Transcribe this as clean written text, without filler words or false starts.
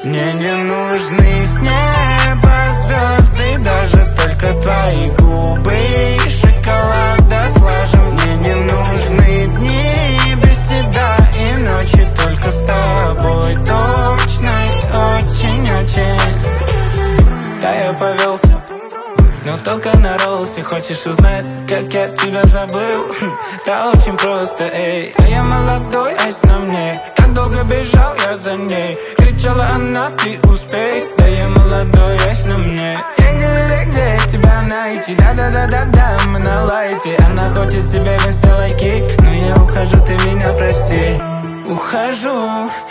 Мне не нужны с неба звезды, даже только твои губы и шоколада слажем. Мне не нужны дни без тебя и ночи только с тобой. Точно и очень-очень. Да, я повелся, но только на ролсе. Хочешь узнать, как я тебя забыл? Да очень просто, эй. Да я молодой, айс на мне. Как долго бежал я за ней. Кричала она, ты успей. Да я молодой, айс на мне. Где тебя найти? Да-да-да-да-да, мы на лайте. Она хочет себе вместо лайки, но я ухожу, ты меня прости. Ухожу,